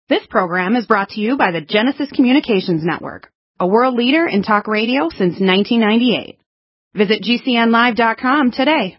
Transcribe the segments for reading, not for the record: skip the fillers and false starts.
This program is brought to you by the Genesis Communications Network, a world leader in talk radio since 1998. Visit GCNlive.com today.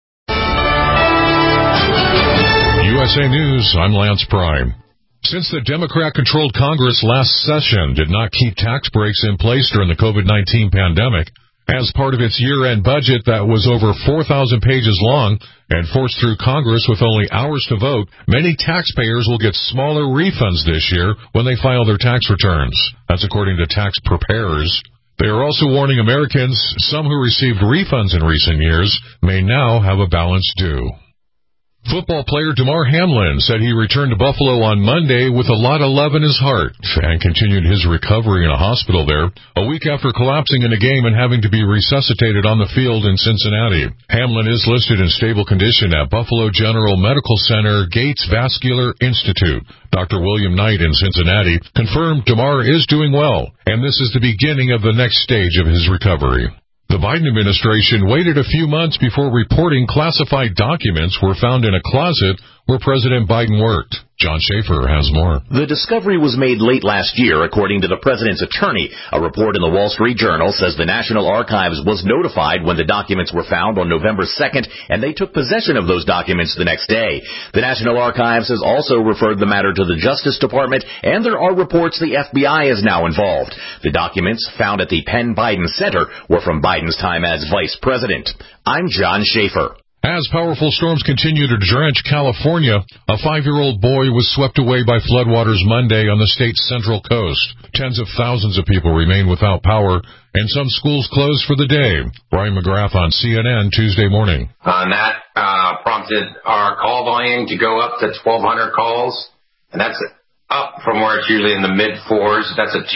USA News, I'm Lance Prime. Since the Democrat-controlled Congress last session did not keep tax breaks in place during the COVID-19 pandemic, as part of its year-end budget that was over 4,000 pages long and forced through Congress with only hours to vote, many taxpayers will get smaller refunds this year when they file their tax returns. That's according to tax preparers. They are also warning Americans, some who received refunds in recent years may now have a balance due. Football player Damar Hamlin said he returned to Buffalo on Monday with a lot of love in his heart and continued his recovery in a hospital there a week after collapsing in a game and having to be resuscitated on the field in Cincinnati. Hamlin is listed in stable condition at Buffalo General Medical Center Gates Vascular Institute. Dr. William Knight in Cincinnati confirmed Damar is doing well, and this is the beginning of the next stage of his recovery. The Biden administration waited a few months before reporting classified documents were found in a closet where President Biden worked. John Schaefer has more. The discovery was made late last year, according to the president's attorney. A report in the Wall Street Journal says the National Archives was notified when the documents were found on November 2nd, and they took possession of those documents the next day. The National Archives has also referred the matter to the Justice Department, and there are reports the FBI is now involved. The documents found at the Penn Biden Center were from Biden's time as vice president. I'm John Schaefer. As powerful storms continue to drench California, a 5-year-old boy was swept away by floodwaters Monday on the state's central coast. Tens of thousands of people remain without power, and some schools closed for the day. Brian McGrath on CNN Tuesday morning. That prompted our call volume to go up to 1,200 calls, and that's up from where it's usually in the mid-4s. That's a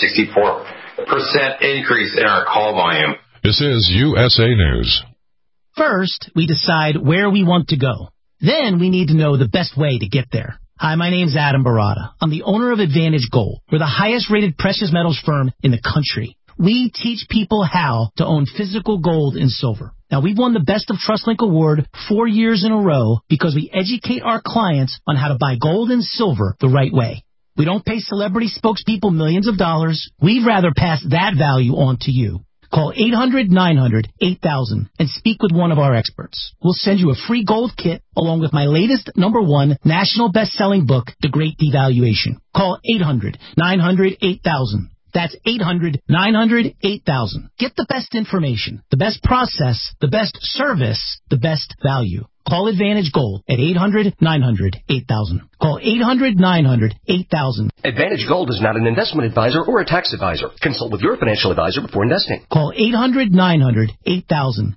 264% increase in our call volume. This is USA News. First, we decide where we want to go. Then we need to know the best way to get there. Hi, my name's Adam Barada. I'm the owner of Advantage Gold. We're the highest-rated precious metals firm in the country. We teach people how to own physical gold and silver. Now, we've won the Best of TrustLink Award 4 years in a row because we educate our clients on how to buy gold and silver the right way. We don't pay celebrity spokespeople millions of dollars. We'd rather pass that value on to you. Call 800-900-8000 and speak with one of our experts. We'll send you a free gold kit along with my latest #1 national best-selling book, The Great Devaluation. Call 800-900-8000. That's 800-900-8000. Get the best information, the best process, the best service, the best value. Call Advantage Gold at 800-900-8000. Call 800-900-8000. Advantage Gold is not an investment advisor or a tax advisor. Consult with your financial advisor before investing. Call 800-900-8000.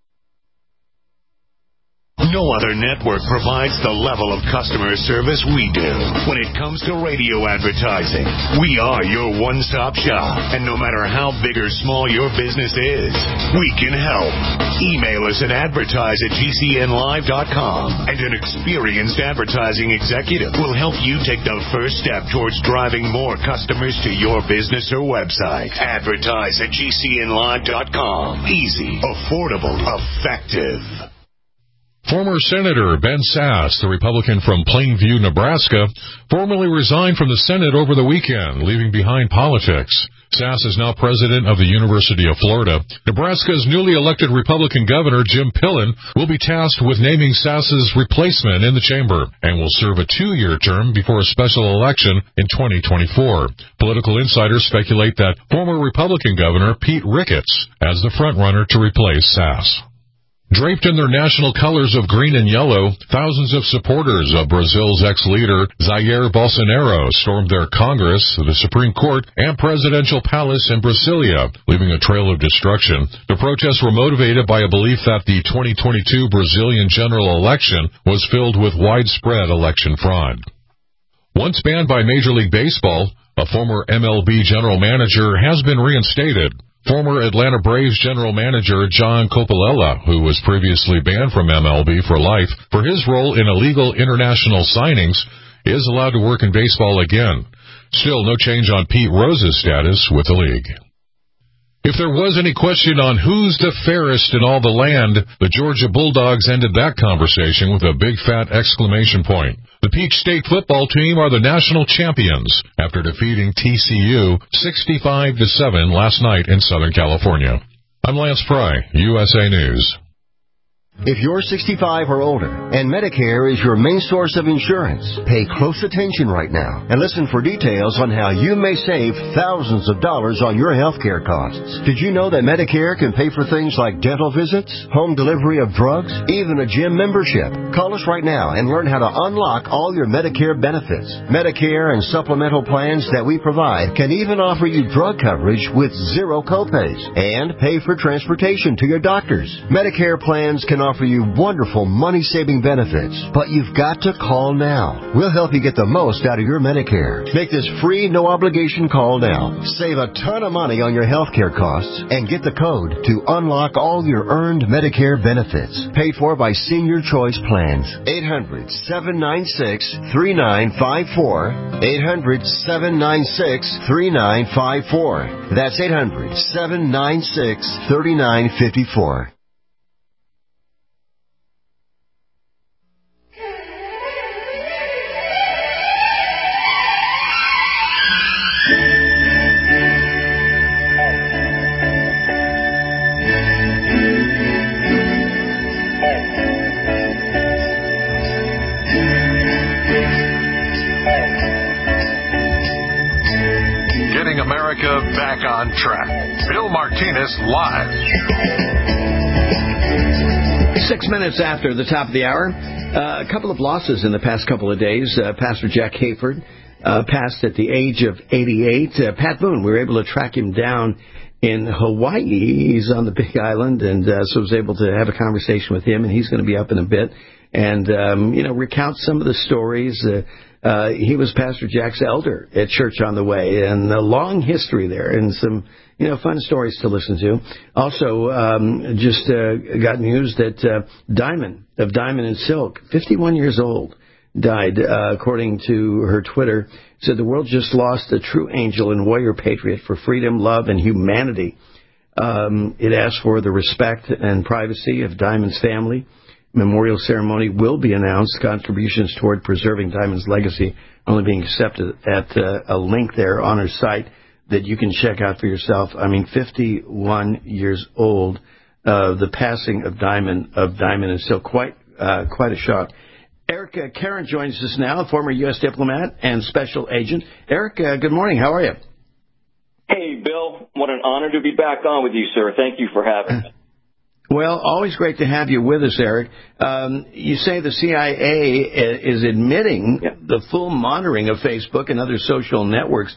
No other network provides the level of customer service we do. When it comes to radio advertising, we are your one-stop shop. And no matter how big or small your business is, we can help. Email us at advertise@gcnlive.com, and an experienced advertising executive will help you take the first step towards driving more customers to your business or website. Advertise@gcnlive.com. Easy, affordable, effective. Former Senator Ben Sasse, the Republican from Plainview, Nebraska, formally resigned from the Senate over the weekend, leaving behind politics. Sasse is now president of the University of Florida. Nebraska's newly elected Republican governor, Jim Pillen, will be tasked with naming Sasse's replacement in the chamber and will serve a 2-year term before a special election in 2024. Political insiders speculate that former Republican Governor Pete Ricketts as the frontrunner to replace Sasse. Draped in their national colors of green and yellow, thousands of supporters of Brazil's ex-leader Jair Bolsonaro stormed their Congress, the Supreme Court, and presidential palace in Brasilia, leaving a trail of destruction. The protests were motivated by a belief that the 2022 Brazilian general election was filled with widespread election fraud. Once banned by Major League Baseball, a former MLB general manager has been reinstated. Former Atlanta Braves general manager John Coppolella, who was previously banned from MLB for life for his role in illegal international signings, is allowed to work in baseball again. Still, no change on Pete Rose's status with the league. If there was any question on who's the fairest in all the land, the Georgia Bulldogs ended that conversation with a big fat exclamation point. The Peach State football team are the national champions after defeating TCU 65-7 last night in Southern California. I'm Lance Pry, USA News. If you're 65 or older and Medicare is your main source of insurance, pay close attention right now and listen for details on how you may save thousands of dollars on your health care costs. Did you know that Medicare can pay for things like dental visits, home delivery of drugs, even a gym membership? Call us right now and learn how to unlock all your Medicare benefits. Medicare and supplemental plans that we provide can even offer you drug coverage with zero copays and pay for transportation to your doctors. Medicare plans can offer you wonderful money-saving benefits, but you've got to call now. We'll help you get the most out of your Medicare. Make this free, no-obligation call now. Save a ton of money on your health care costs and get the code to unlock all your earned Medicare benefits. Paid for by Senior Choice Plans. 800-796-3954. 800-796-3954. That's 800-796-3954. Back on track. Bill Martinez live. 6 minutes after the top of the hour. A couple of losses in the past couple of days. Pastor Jack Hayford passed at the age of 88. Pat Boone, we were able to track him down in Hawaii. He's on the Big Island, and so I was able to have a conversation with him, and he's going to be up in a bit and, recount some of the stories. He was Pastor Jack's elder at Church on the Way, and a long history there, and some, fun stories to listen to. Also, just got news that Diamond of Diamond and Silk, 51 years old, died, according to her Twitter. Said the world just lost a true angel and warrior patriot for freedom, love, and humanity. It asked for the respect and privacy of Diamond's family. Memorial ceremony will be announced. Contributions toward preserving Diamond's legacy only being accepted at a link there on her site that you can check out for yourself. 51 years old. The passing of Diamond and Silk, quite a shock. Eric Karen joins us now, former U.S. diplomat and special agent. Eric, good morning. How are you? Hey, Bill. What an honor to be back on with you, sir. Thank you for having me. Well, always great to have you with us, Eric. You say the CIA is admitting the full monitoring of Facebook and other social networks.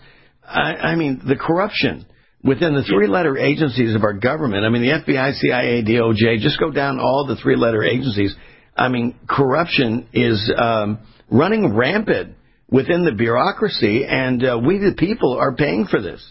The corruption within the three-letter agencies of our government. The FBI, CIA, DOJ, just go down all the three-letter agencies. Corruption is running rampant within the bureaucracy, and we the people are paying for this.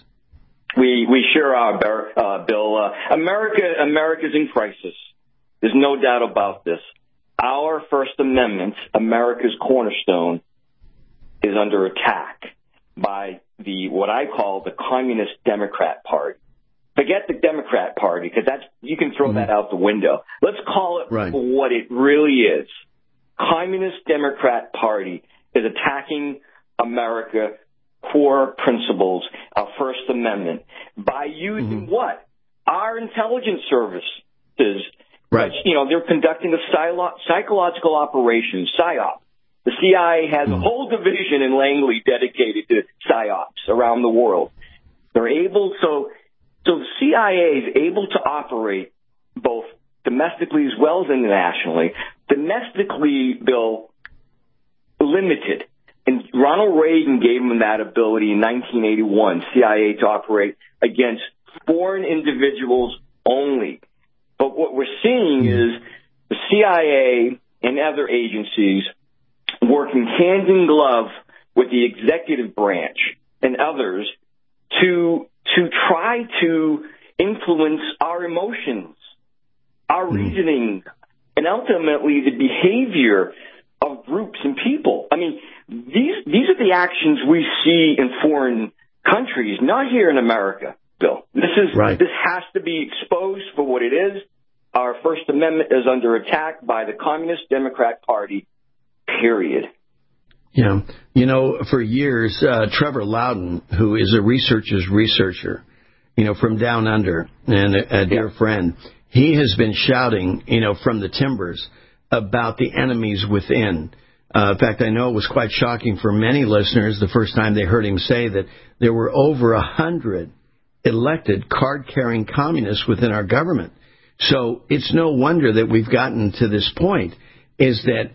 We sure are, Bill. America's in crisis. There's no doubt about this. Our First Amendment, America's cornerstone, is under attack by what I call the Communist Democrat Party. Forget the Democrat Party, because you can throw that out the window. Let's call it for what it really is. Communist Democrat Party is attacking America. Core principles of First Amendment by using what? Our intelligence services. Right. They're conducting a psychological operation, PSYOP. The CIA has a whole division in Langley dedicated to PSYOPs around the world. They're able, so the CIA is able to operate both domestically as well as internationally. Domestically, Bill, limited. And Ronald Reagan gave them that ability in 1981, CIA to operate against foreign individuals only. But what we're seeing is the CIA and other agencies working hand in glove with the executive branch and others to try to influence our emotions, our reasoning, and ultimately the behavior of groups and people. These are the actions we see in foreign countries, not here in America. Bill. This has to be exposed for what it is. Our First Amendment is under attack by the Communist Democrat Party, period. Yeah. You know, for years, Trevor Loudon, who is a researcher, you know, from down under, and a dear friend, he has been shouting, you know, from the timbers about the enemies within. In fact, I know it was quite shocking for many listeners the first time they heard him say that there were over 100 elected card-carrying communists within our government. So it's no wonder that we've gotten to this point, is that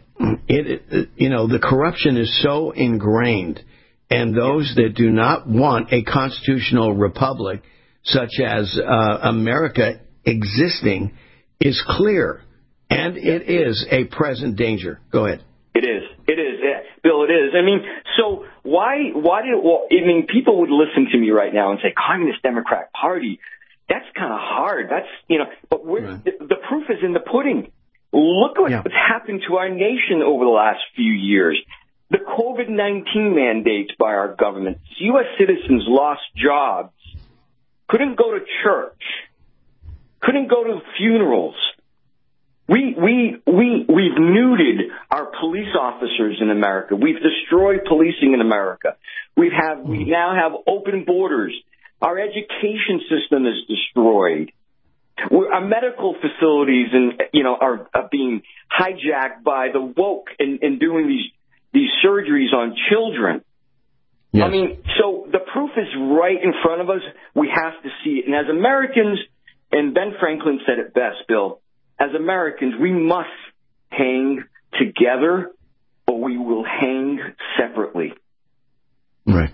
the corruption is so ingrained, and those that do not want a constitutional republic such as America existing is clear, and it is a present danger. Go ahead. It is. Bill, it is. I mean, so people would listen to me right now and say, Communist Democrat Party, that's kind of hard. That's, but the proof is in the pudding. Look what's happened to our nation over the last few years. The COVID-19 mandates by our government. U.S. citizens lost jobs, couldn't go to church, couldn't go to funerals. We've neutered our police officers in America. We've destroyed policing in America. We now have open borders. Our education system is destroyed. Our medical facilities are being hijacked by the woke and doing these surgeries on children. Yes. I mean, so the proof is right in front of us. We have to see it. And as Americans, and Ben Franklin said it best, Bill, as Americans, we must hang together or we will hang separately. Right.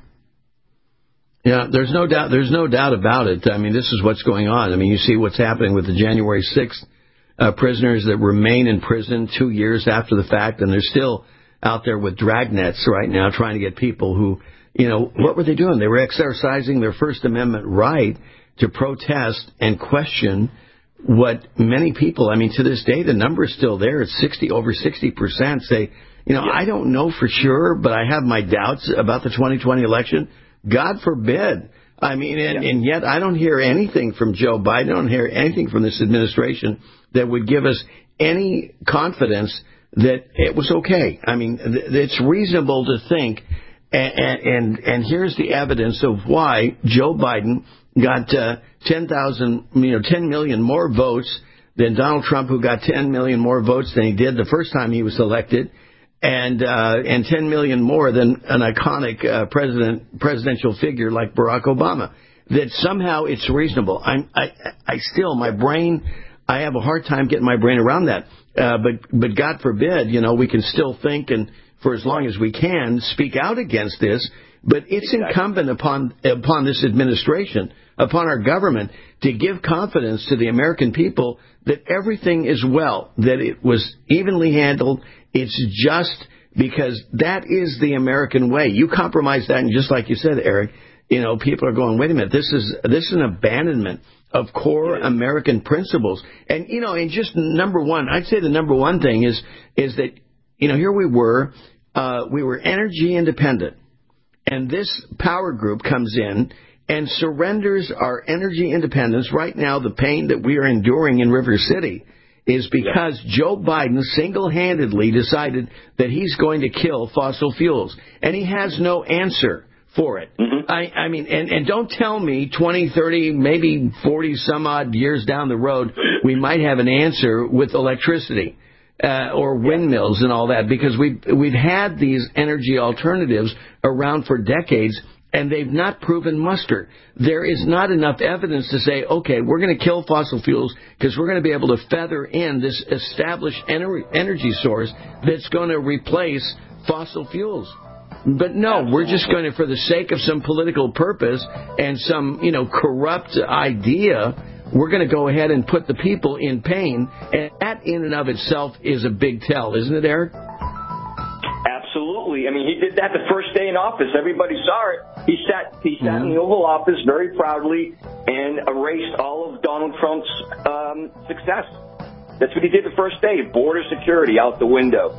Yeah, there's no doubt about it. I mean, this is what's going on. I mean, you see what's happening with the January 6th prisoners that remain in prison 2 years after the fact, and they're still out there with dragnets right now trying to get people who, what were they doing? They were exercising their First Amendment right to protest and question what many people, I mean, to this day, the number is still there. It's over 60% say, I don't know for sure, but I have my doubts about the 2020 election. God forbid. I mean, and yet I don't hear anything from Joe Biden. I don't hear anything from this administration that would give us any confidence that it was okay. I mean, it's reasonable to think, and here's the evidence of why Joe Biden got 10 million more votes than Donald Trump, who got 10 million more votes than he did the first time he was elected. And 10 million more than an iconic presidential figure like Barack Obama. That somehow it's reasonable. My brain, I have a hard time getting my brain around that. But God forbid, we can still think and for as long as we can speak out against this. But it's incumbent upon this administration, upon our government, to give confidence to the American people that everything is well, that it was evenly handled. It's just because that is the American way. You compromise that, and just like you said, Eric, people are going, wait a minute, this is an abandonment of core American principles. And, and just number one, I'd say the number one thing is that, here we were energy independent. And this power group comes in and surrenders our energy independence. Right now, the pain that we are enduring in River City is because Joe Biden single-handedly decided that he's going to kill fossil fuels. And he has no answer for it. Mm-hmm. I mean, and don't tell me 20, 30, maybe 40 some odd years down the road, we might have an answer with electricity. Or windmills and all that, because we've had these energy alternatives around for decades, and they've not proven muster. There is not enough evidence to say, okay, we're going to kill fossil fuels because we're going to be able to feather in this established energy source that's going to replace fossil fuels. But no, we're just going to, for the sake of some political purpose and some, corrupt idea, we're going to go ahead and put the people in pain, and that in and of itself is a big tell, isn't it, Eric? Absolutely. I mean, he did that the first day in office. Everybody saw it. He sat in the Oval Office very proudly and erased all of Donald Trump's success. That's what he did the first day. Border security out the window.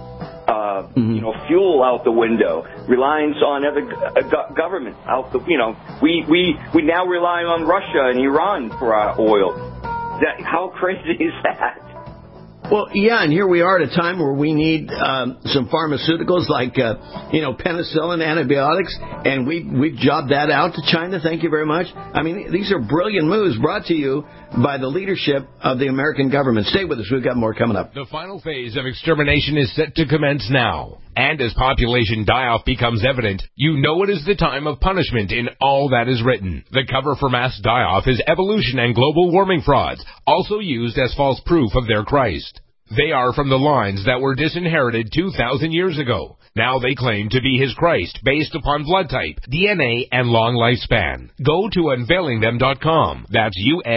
fuel out the window, reliance on other governments out the, we now rely on Russia and Iran for our oil. How crazy is that? Well, yeah, and here we are at a time where we need some pharmaceuticals like, penicillin, antibiotics, and we've jobbed that out to China. Thank you very much. I mean, these are brilliant moves brought to you by the leadership of the American government. Stay with us. We've got more coming up. The final phase of extermination is set to commence now. And as population die-off becomes evident, you know it is the time of punishment in all that is written. The cover for mass die-off is evolution and global warming frauds, also used as false proof of their Christ. They are from the lines that were disinherited 2,000 years ago. Now they claim to be his Christ based upon blood type, DNA, and long lifespan. Go to unveilingthem.com. That's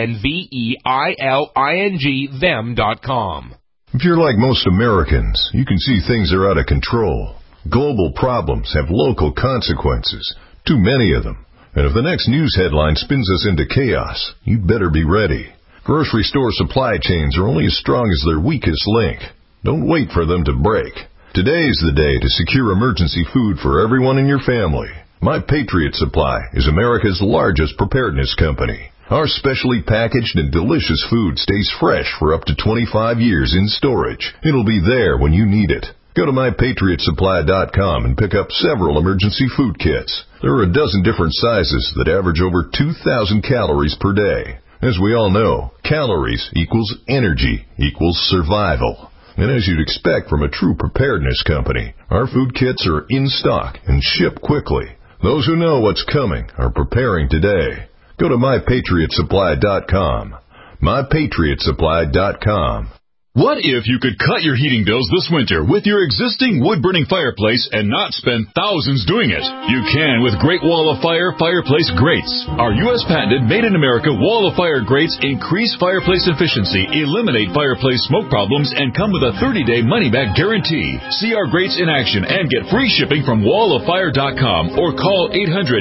UNVEILING them.com. If you're like most Americans, you can see things are out of control. Global problems have local consequences, too many of them. And if the next news headline spins us into chaos, you'd better be ready. Grocery store supply chains are only as strong as their weakest link. Don't wait for them to break. Today's the day to secure emergency food for everyone in your family. My Patriot Supply is America's largest preparedness company. Our specially packaged and delicious food stays fresh for up to 25 years in storage. It'll be there when you need it. Go to MyPatriotSupply.com and pick up several emergency food kits. There are a dozen different sizes that average over 2,000 calories per day. As we all know, calories equals energy equals survival. And as you'd expect from a true preparedness company, our food kits are in stock and ship quickly. Those who know what's coming are preparing today. Go to MyPatriotSupply.com. MyPatriotSupply.com. What if you could cut your heating bills this winter with your existing wood-burning fireplace and not spend thousands doing it? You can with Great Wall of Fire fireplace grates. Our U.S. patented made-in-America Wall of Fire grates increase fireplace efficiency, eliminate fireplace smoke problems, and come with a 30-day money-back guarantee. See our grates in action and get free shipping from walloffire.com or call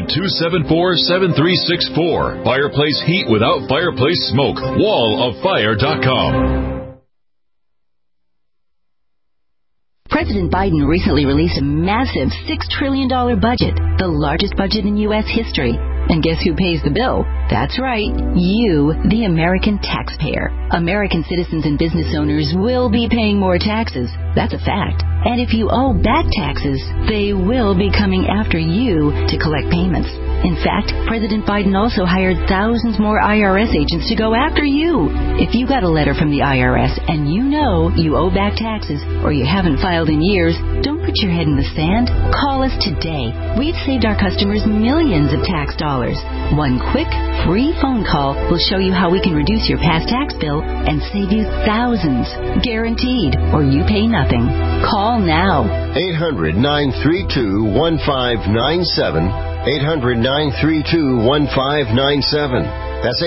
800-274-7364. Fireplace heat without fireplace smoke. walloffire.com. President Biden recently released a massive $6 trillion budget, the largest budget in U.S. history. And guess who pays the bill? That's right, you, the American taxpayer. American citizens and business owners will be paying more taxes. That's a fact. And if you owe back taxes, they will be coming after you to collect payments. In fact, President Biden also hired thousands more IRS agents to go after you. If you got a letter from the IRS and you know you owe back taxes or you haven't filed in years, don't put your head in the sand. Call us today. We've saved our customers millions of tax dollars. One quick, free phone call will show you how we can reduce your past tax bill and save you thousands. Guaranteed, or you pay nothing. Call now. 800-932-1597. 800-932-1597. That's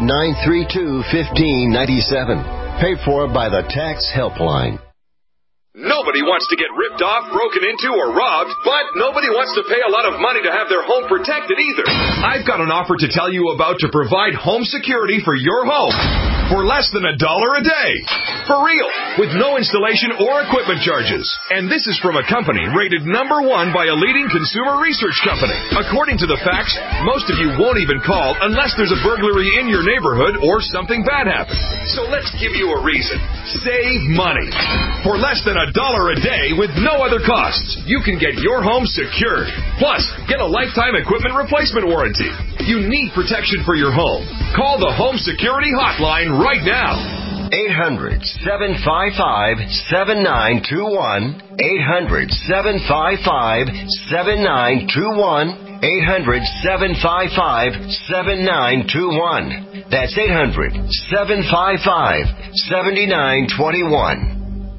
800-932-1597. Paid for by the Tax Helpline. Nobody wants to get ripped off, broken into, or robbed, but nobody wants to pay a lot of money to have their home protected either. I've got an offer to tell you about to provide home security for your home for less than $1 a day. For real, with no installation or equipment charges. And this is from a company rated #1 by a leading consumer research company. According to the facts, most of you won't even call unless there's a burglary in your neighborhood or something bad happens. So let's give you a reason. Save money. For less than $1 a day with no other costs, you can get your home secured. Plus, get a lifetime equipment replacement warranty. You need protection for your home. Call the Home Security Hotline right now. 800-755-7921. 800-755-7921. 800-755-7921. That's 800-755-7921.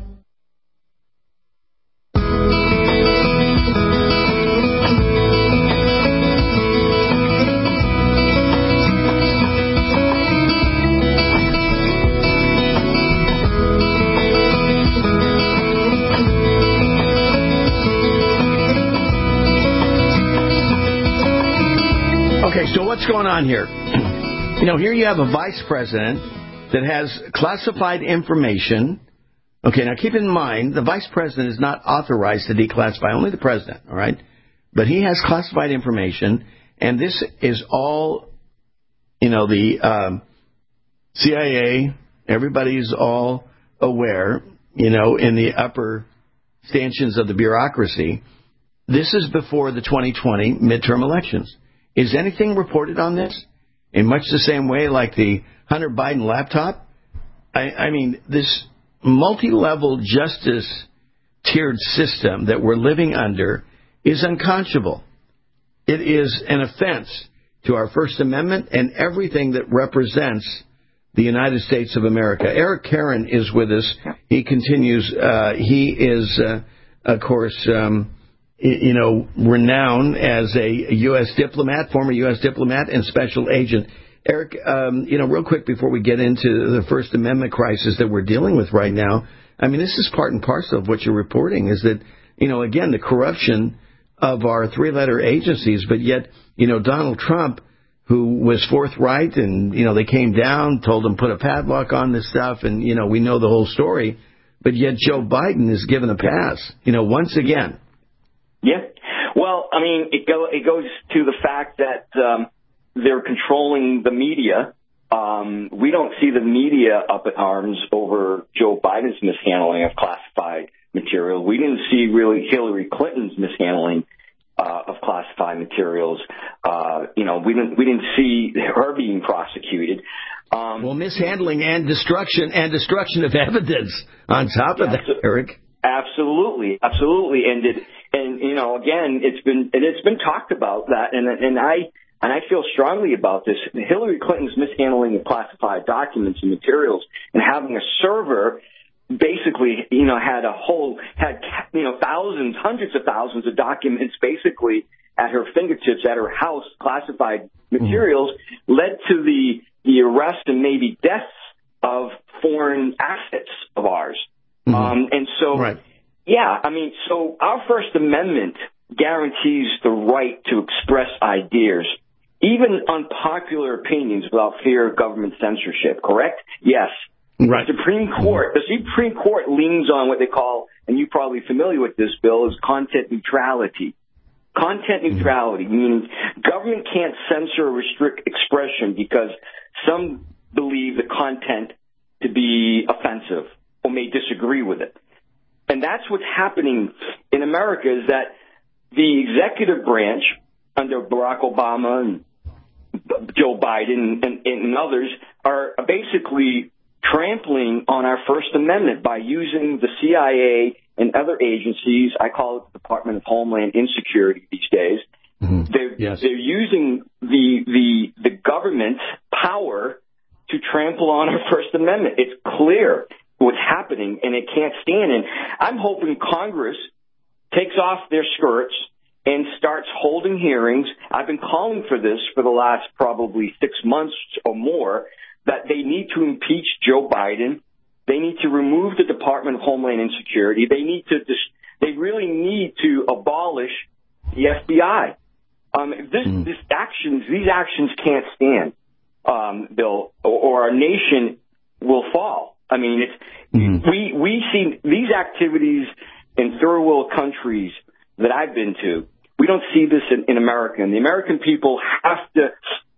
Okay, so what's going on here? Here you have a vice president that has classified information Okay, now keep in mind, the vice president is not authorized to declassify, only the president, all right? But he has classified information, and this is all, the CIA, everybody's all aware, in the upper stanchions of the bureaucracy. This is before the 2020 midterm elections. Is anything reported on this? In much the same way like the Hunter Biden laptop? I mean, this multi-level justice tiered system that we're living under is unconscionable. It is an offense to our First Amendment and everything that represents the United States of America. Eric Caron is with us. He continues. He is, of course, renowned as a U.S. diplomat, former U.S. diplomat and special agent. Eric, real quick before we get into the First Amendment crisis that we're dealing with right now, I mean, this is part and parcel of what you're reporting is that, again, the corruption of our three-letter agencies, but yet, Donald Trump, who was forthright and, they came down, told him put a padlock on this stuff, and, we know the whole story, but yet Joe Biden is given a pass, once again. Yeah. Well, I mean, it goes to the fact that they're controlling the media. We don't see the media up in arms over Joe Biden's mishandling of classified material. We didn't see really Hillary Clinton's mishandling of classified materials. We didn't see her being prosecuted. Mishandling and destruction of evidence on top of that, Eric. Absolutely. And again, it's been talked about that, and I feel strongly about this. Hillary Clinton's mishandling of classified documents and materials, and having a server basically, had thousands, hundreds of thousands of documents basically at her fingertips at her house, classified materials, led to the arrest and maybe deaths of foreign assets of ours. So our First Amendment guarantees the right to express ideas, even unpopular opinions, without fear of government censorship, correct? Yes. Right. The Supreme Court leans on what they call, and you're probably familiar with this, Bill, is content neutrality. Content neutrality, meaning government can't censor or restrict expression because some believe the content to be offensive or may disagree with it. And that's what's happening in America, is that the executive branch under Barack Obama and Joe Biden and others are basically trampling on our First Amendment by using the CIA and other agencies. I call it the Department of Homeland Insecurity these days. They're using the government power to trample on our First Amendment. It's clear what's happening, and it can't stand. And I'm hoping Congress takes off their skirts and starts holding hearings. I've been calling for this for the last probably 6 months or more, that they need to impeach Joe Biden. They need to remove the Department of Homeland Insecurity. They really need to abolish the FBI. These actions can't stand, Bill, or our nation will fall. I mean, we see these activities in third world countries that I've been to. We don't see this in America. And the American people have to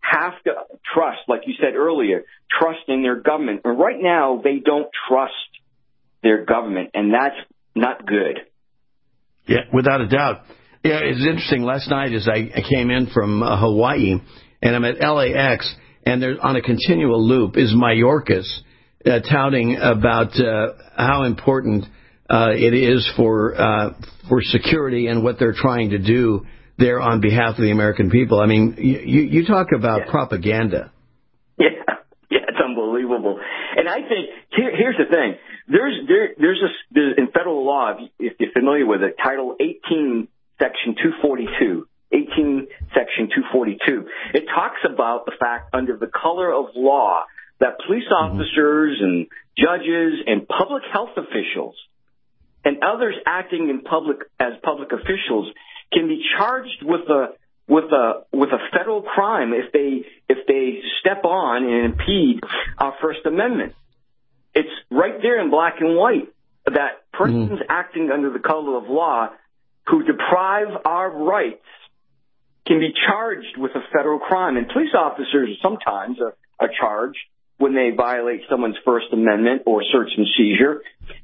trust, like you said earlier, trust in their government. And right now, they don't trust their government, and that's not good. Yeah, without a doubt. Yeah, it's interesting. Last night, as I came in from Hawaii, and I'm at LAX, and there's on a continual loop is Mayorkas touting about how important it is for security and what they're trying to do there on behalf of the American people. I mean, you talk about propaganda. Yeah, it's unbelievable. And I think here's the thing: there's in federal law, if you're familiar with it, Title 18, Section 242. 18, Section 242. It talks about the fact, under the color of law, that police officers and judges and public health officials and others acting in public as public officials can be charged with a federal crime if they step on and impede our First Amendment. It's right there in black and white. that persons acting under the color of law who deprive our rights can be charged with a federal crime. And police officers sometimes are charged when they violate someone's First Amendment or search and seizure.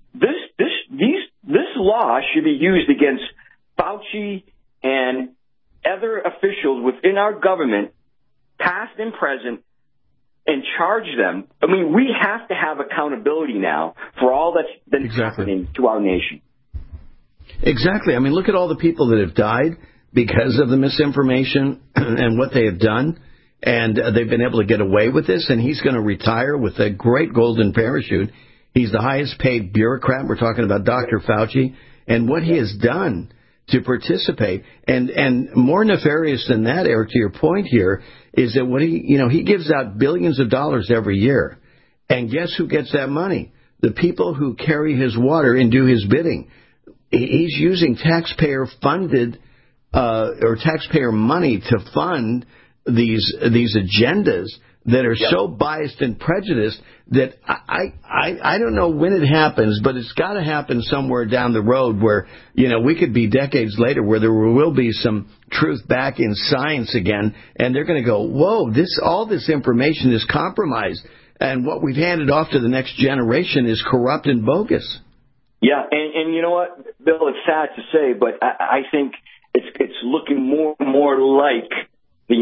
This law should be used against Fauci and other officials within our government, past and present, and charge them. I mean, we have to have accountability now for all that's been happening to our nation. Exactly. I mean, look at all the people that have died because of the misinformation and what they have done. And they've been able to get away with this. And he's going to retire with a great golden parachute. He's the highest paid bureaucrat. We're talking about Dr. Fauci and what he has done to participate. And more nefarious than that, Eric, to your point here, is that what he gives out billions of dollars every year. And guess who gets that money? The people who carry his water and do his bidding. He's using taxpayer-funded or taxpayer money to fund these agendas that are so biased and prejudiced that I don't know when it happens, but it's got to happen somewhere down the road where, we could be decades later where there will be some truth back in science again, and they're going to go, whoa, all this information is compromised, and what we've handed off to the next generation is corrupt and bogus. Yeah, and you know what, Bill, it's sad to say, but I think it's looking more and more like the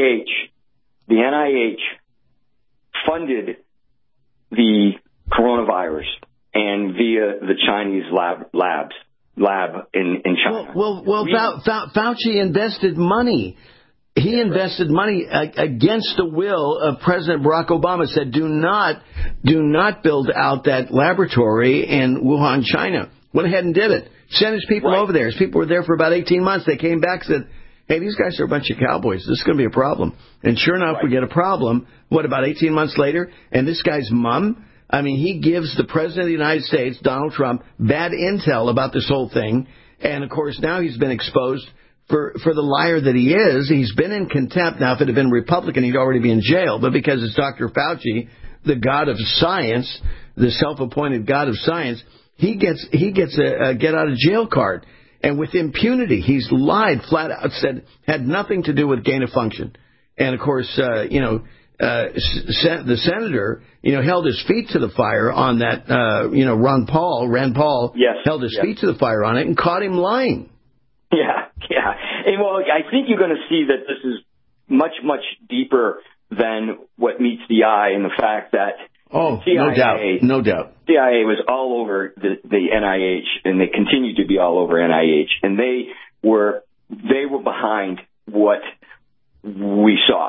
NIH funded the coronavirus and via the Chinese lab in China. Well, Fauci invested money. He invested money against the will of President Barack Obama. Said, do not build out that laboratory in Wuhan, China. Went ahead and did it. Sent his people over there. His people were there for about 18 months. They came back and said, hey, these guys are a bunch of cowboys. This is going to be a problem. And sure enough, we get a problem. What, about 18 months later? And this guy's mom, he gives the President of the United States, Donald Trump, bad intel about this whole thing. And, of course, now he's been exposed for the liar that he is. He's been in contempt. Now, if it had been Republican, he'd already be in jail. But because it's Dr. Fauci, the god of science, the self-appointed god of science, he gets a get-out-of-jail card. And with impunity, he's lied flat out, said had nothing to do with gain of function. And, of course, the senator, held his feet to the fire on that, Rand Paul held his feet to the fire on it and caught him lying. Yeah. And, well, I think you're going to see that this is much, much deeper than what meets the eye in the fact that CIA, no doubt. CIA was all over the NIH, and they continue to be all over NIH, and they were behind what we saw.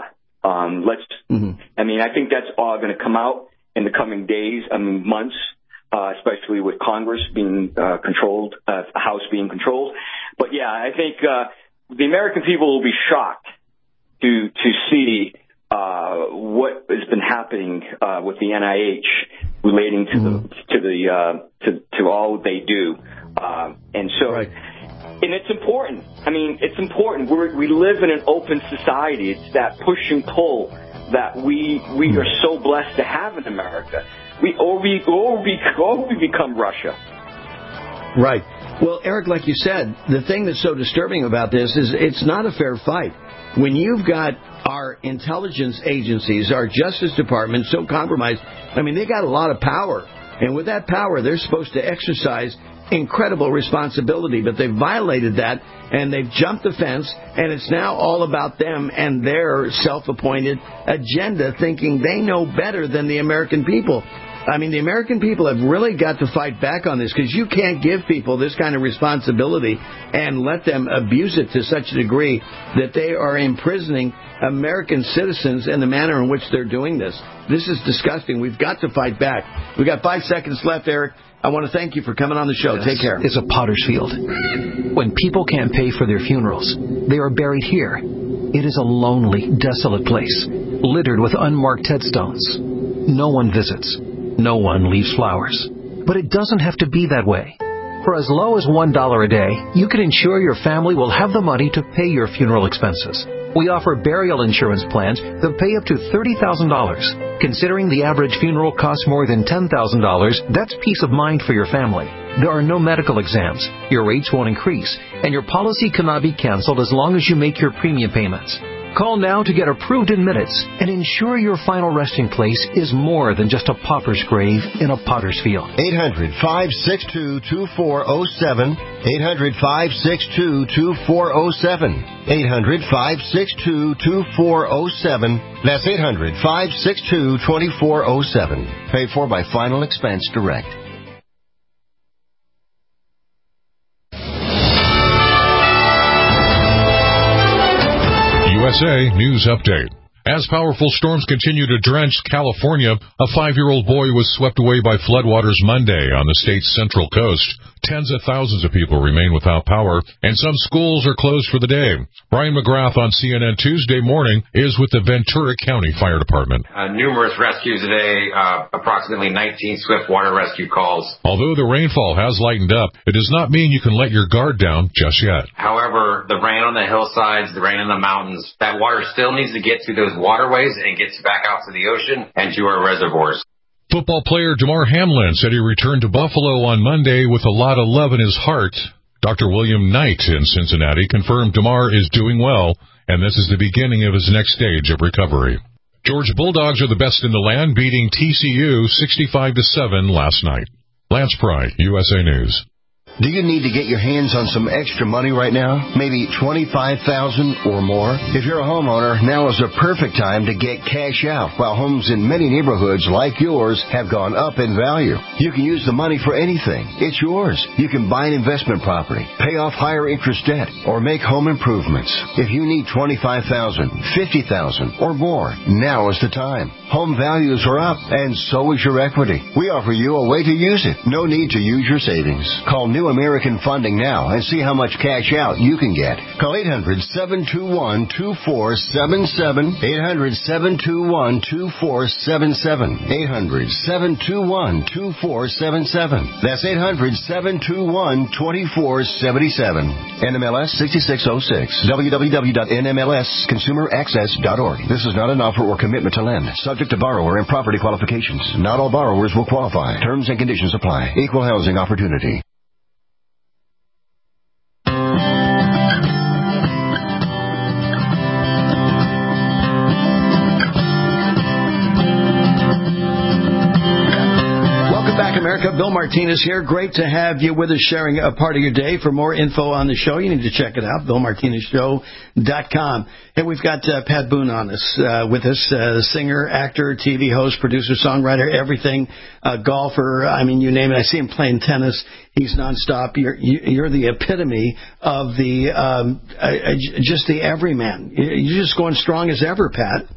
I think that's all going to come out in the coming days, months, especially with Congress being controlled, House being controlled. But yeah, I think the American people will be shocked to see what has been happening with the NIH relating to all they do, and so, and it's important. It's important. We live in an open society. It's that push and pull that we are so blessed to have in America. We become Russia. Right. Well, Eric, like you said, the thing that's so disturbing about this is it's not a fair fight. When you've got our intelligence agencies, our Justice Department so compromised, they got a lot of power. And with that power, they're supposed to exercise incredible responsibility. But they've violated that, and they've jumped the fence, and it's now all about them and their self-appointed agenda, thinking they know better than the American people. The American people have really got to fight back on this, because you can't give people this kind of responsibility and let them abuse it to such a degree that they are imprisoning American citizens in the manner in which they're doing this. This is disgusting. We've got to fight back. We've got 5 seconds left, Eric. I want to thank you for coming on the show. Take care. It's a potter's field. When people can't pay for their funerals, they are buried here. It is a lonely, desolate place, littered with unmarked headstones. No one visits. No one leaves flowers. But it doesn't have to be that way. For as low as $1 a day, you can ensure your family will have the money to pay your funeral expenses. We offer burial insurance plans that pay up to $30,000. Considering the average funeral costs more than $10,000, that's peace of mind for your family. there are no medical exams, your rates won't increase, and your policy cannot be canceled as long as you make your premium payments. Call now to get approved in minutes and ensure your final resting place is more than just a pauper's grave in a potter's field. 800-562-2407. 800-562-2407. 800-562-2407. That's 800-562-2407. Paid for by Final Expense Direct. USA News Update. As powerful storms continue to drench California, a 5-year-old boy was swept away by floodwaters Monday on the state's central coast. Tens of thousands of people remain without power, and some schools are closed for the day. Brian McGrath on CNN Tuesday morning is with the Ventura County Fire Department. Numerous rescues today, approximately 19 swift water rescue calls. Although the rainfall has lightened up, it does not mean you can let your guard down just yet. However, the rain on the hillsides, the rain in the mountains, that water still needs to get through those waterways and gets back out to the ocean and to our reservoirs. Football player Damar Hamlin said he returned to Buffalo on Monday with a lot of love in his heart. Dr. William Knight in Cincinnati confirmed Damar is doing well, and this is the beginning of his next stage of recovery. Georgia Bulldogs are the best in the land, beating TCU 65-7 last night. Lance Pry, USA News. Do you need to get your hands on some extra money right now? Maybe $25,000 or more? If you're a homeowner, now is the perfect time to get cash out while homes in many neighborhoods like yours have gone up in value. You can use the money for anything. It's yours. You can buy an investment property, pay off higher interest debt, or make home improvements. If you need $25,000, $50,000, or more, now is the time. Home values are up, and so is your equity. We offer you a way to use it. No need to use your savings. Call New American Funding now and see how much cash out you can get. Call 800-721-2477. 800-721-2477. 800-721-2477. That's 800-721-2477. NMLS 6606. www.nmlsconsumeraccess.org. This is not an offer or commitment to lend. Subject to borrower and property qualifications. Not all borrowers will qualify. Terms and conditions apply. Equal housing opportunity. America, Bill Martinez here. Great to have you with us sharing a part of your day. For more info on the show, you need to check it out, BillMartinezShow.com. Hey, we've got Pat Boone on us, with us, singer, actor, TV host, producer, songwriter, everything, golfer. I mean, you name it. I see him playing tennis. He's nonstop. You're the epitome of the just the everyman. You're just going strong as ever, Pat.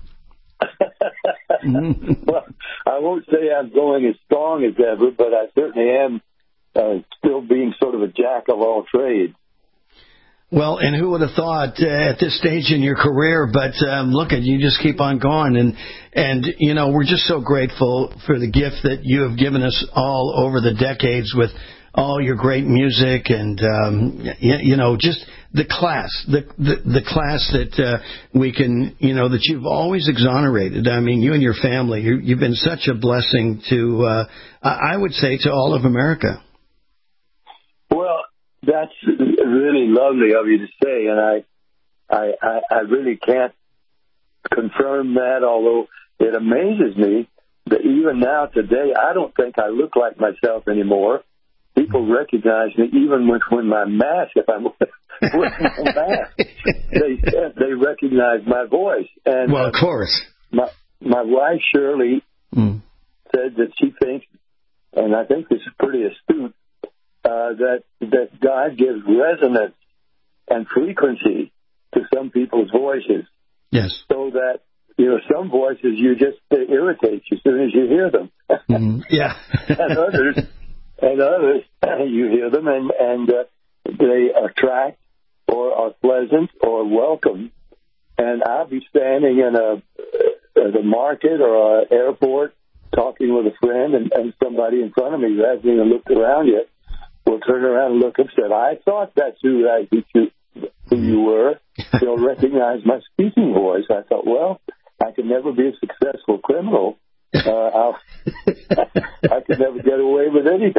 Well, I won't say I'm going as strong as ever, but I certainly am still being sort of a jack of all trades. Well, and who would have thought at this stage in your career, but look at you, just keep on going. And you know, we're just so grateful for the gift that you have given us all over the decades with all your great music and, you know, just the class that we can, you know, that you've always exonerated. I mean, you and your family, you've been such a blessing to, I would say, to all of America. Well, that's really lovely of you to say, and I really can't confirm that, although it amazes me that even now today, I don't think I look like myself anymore. People recognize me even when my mask, if I'm wearing my mask, they recognize my voice. And well, of course. My wife, Shirley, said that she thinks, and I think this is pretty astute, that God gives resonance and frequency to some people's voices. Yes. So that, you know, some voices you just irritate you as soon as you hear them. Yeah. And others, you hear them, and they attract or are pleasant or welcome. And I'll be standing in a market or an airport talking with a friend, and somebody in front of me who hasn't even looked around yet will turn around and look and say, I thought that's who you were. They'll recognize my speaking voice. I thought, well, I could never be a successful criminal. I could never get away with anything.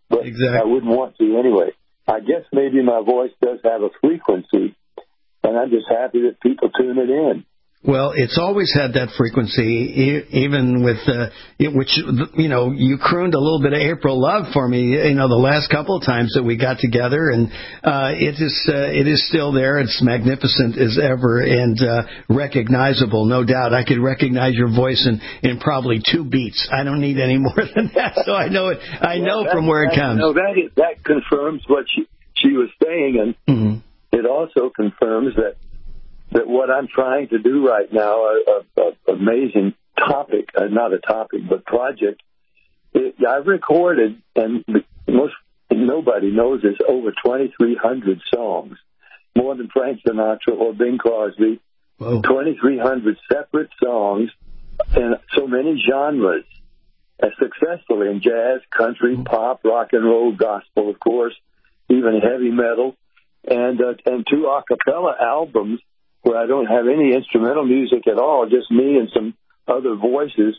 but I wouldn't want to anyway. I guess maybe my voice does have a frequency, and I'm just happy that people tune it in. Well, it's always had that frequency, even with which, you know, you crooned a little bit of April Love for me, you know, the last couple of times that we got together, and it is still there. It's magnificent as ever and recognizable, no doubt. I could recognize your voice in probably 2 beats. I don't need any more than that, so I know it. I know from where it comes. No, that confirms what she was saying, and it also confirms that what I'm trying to do right now, an amazing topic, not a topic, but project, I've recorded, and nobody knows this, over 2,300 songs, more than Frank Sinatra or Bing Crosby. Whoa. 2,300 separate songs in so many genres, successfully in jazz, country, pop, rock and roll, gospel, of course, even heavy metal, and 2 a cappella albums where I don't have any instrumental music at all, just me and some other voices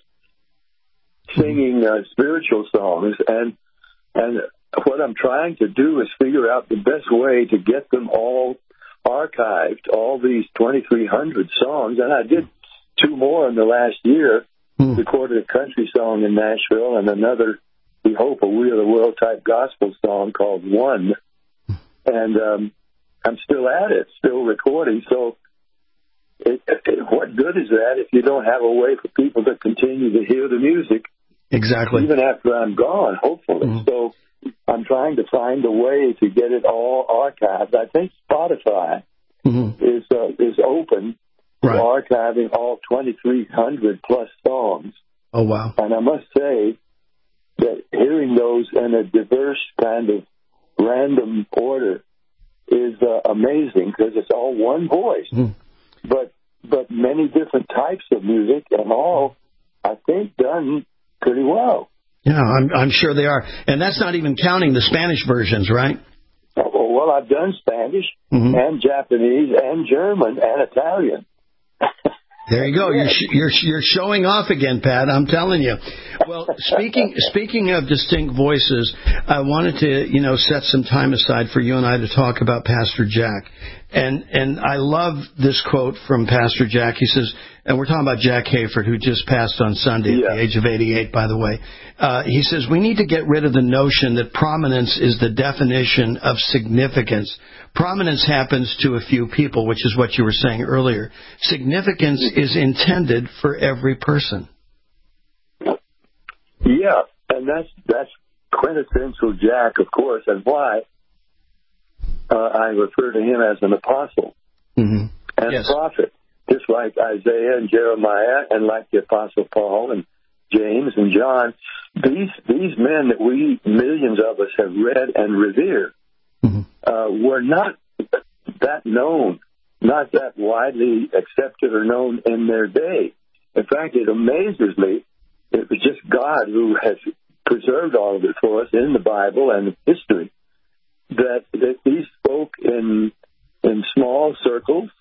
singing spiritual songs. And what I'm trying to do is figure out the best way to get them all archived, all these 2,300 songs. And I did 2 more in the last year, recorded a country song in Nashville and another, we hope, a We Are the World type gospel song called One. And I'm still at it, still recording. So what good is that if you don't have a way for people to continue to hear the music? Exactly. Even after I'm gone, hopefully. So I'm trying to find a way to get it all archived. I think Spotify is open to archiving all 2,300 plus songs. Oh, wow. And I must say that hearing those in a diverse kind of random order is amazing, because it's all one voice. But many different types of music, and all, I think, done pretty well. Yeah, I'm sure they are. And that's not even counting the Spanish versions, right? Well, I've done Spanish and Japanese and German and Italian. There you go. You're showing off again, Pat. I'm telling you. Well, speaking of distinct voices, I wanted to set some time aside for you and I to talk about Pastor Jack, and I love this quote from Pastor Jack. He says, and we're talking about Jack Hayford, who just passed on Sunday at the age of 88, by the way. He says, we need to get rid of the notion that prominence is the definition of significance. Prominence happens to a few people, which is what you were saying earlier. Significance is intended for every person. Yeah, and that's quintessential Jack, of course, and why I refer to him as an apostle and a prophet, just like Isaiah and Jeremiah, and like the Apostle Paul and James and John. These men that millions of us have read and revere, were not that known, not that widely accepted or known in their day. In fact, it amazes me. It was just God who has preserved all of it for us in the Bible and history, that these spoke in small circles,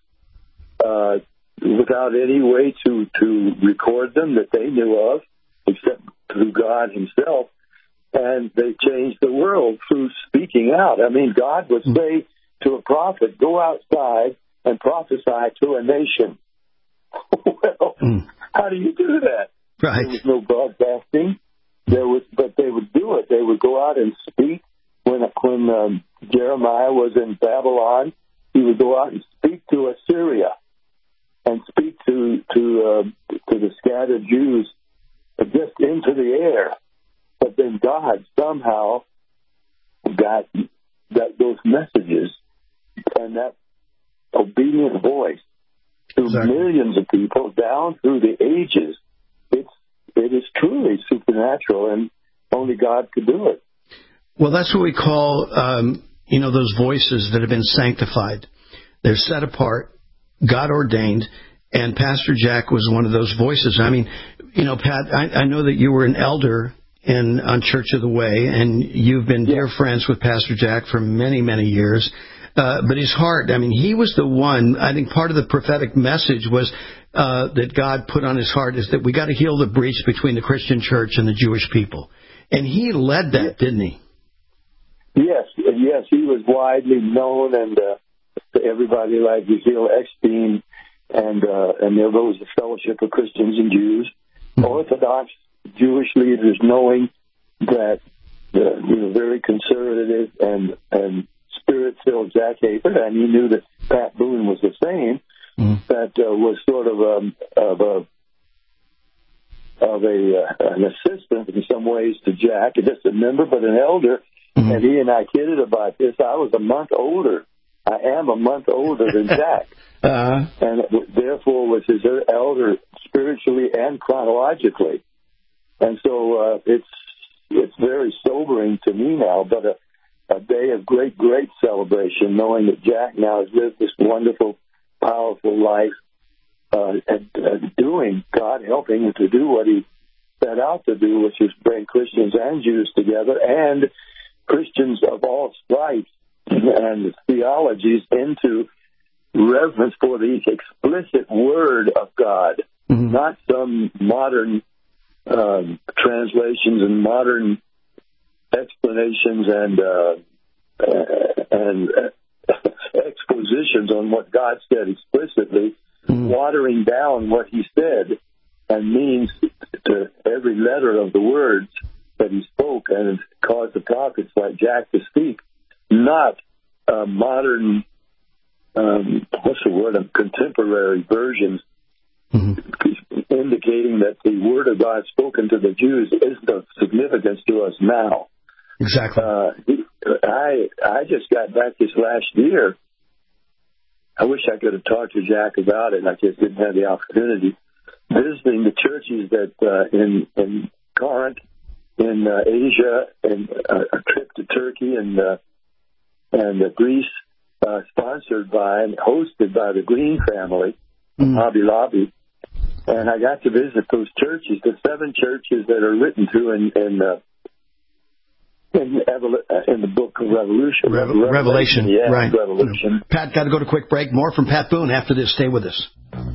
without any way to record them that they knew of, except through God himself. And they changed the world through speaking out. I mean, God would say to a prophet, go outside and prophesy to a nation. Well, how do you do that? Right. There was no broadcasting. But they would do it. They would go out and speak. When Jeremiah was in Babylon, he would go out and speak to Assyria and speak to the scattered Jews just into the air. But then God somehow got those messages and that obedient voice to millions of people down through the ages. It is truly supernatural, and only God could do it. Well, that's what we call, those voices that have been sanctified. They're set apart, God ordained, and Pastor Jack was one of those voices. I mean, Pat, I know that you were an elder on Church of the Way, and you've been dear friends with Pastor Jack for many, many years. But his heart, I mean, he was the one, I think part of the prophetic message was that God put on his heart is that we got to heal the breach between the Christian church and the Jewish people. And he led that, didn't he? Yes, he was widely known, and to everybody like Yechiel Eckstein, and there was the Fellowship of Christians and Jews, Orthodox Jewish leaders, knowing that very conservative and spirit-filled Jack Hayford, and he knew that Pat Boone was the same. That was sort of an assistant in some ways to Jack, just a member, but an elder. And he and I kidded about this. I was a month older. I am a month older than Jack, and therefore was his elder spiritually and chronologically. And so it's very sobering to me now, but a day of great celebration, knowing that Jack now has lived this wonderful, powerful life, and doing, God helping him to do what he set out to do, which is bring Christians and Jews together, and Christians of all stripes and theologies into reverence for the explicit Word of God, not some modern translations and modern explanations and expositions on what God said explicitly, watering down what he said and means to every letter of the words that he spoke, and caused the prophets like Jack to speak, not modern, contemporary versions, indicating that the Word of God spoken to the Jews isn't of significance to us now. Exactly. I just got back this last year. I wish I could have talked to Jack about it. I just didn't have the opportunity. Visiting the churches that in Corinth, in Asia, and a trip to Turkey and Greece, sponsored by and hosted by the Green family, Hobby Lobby. And I got to visit those churches, the 7 churches that are written to in the book of Revolution. Revelation. Yeah, right. Revolution. Pat, got to go to a quick break. More from Pat Boone after this. Stay with us.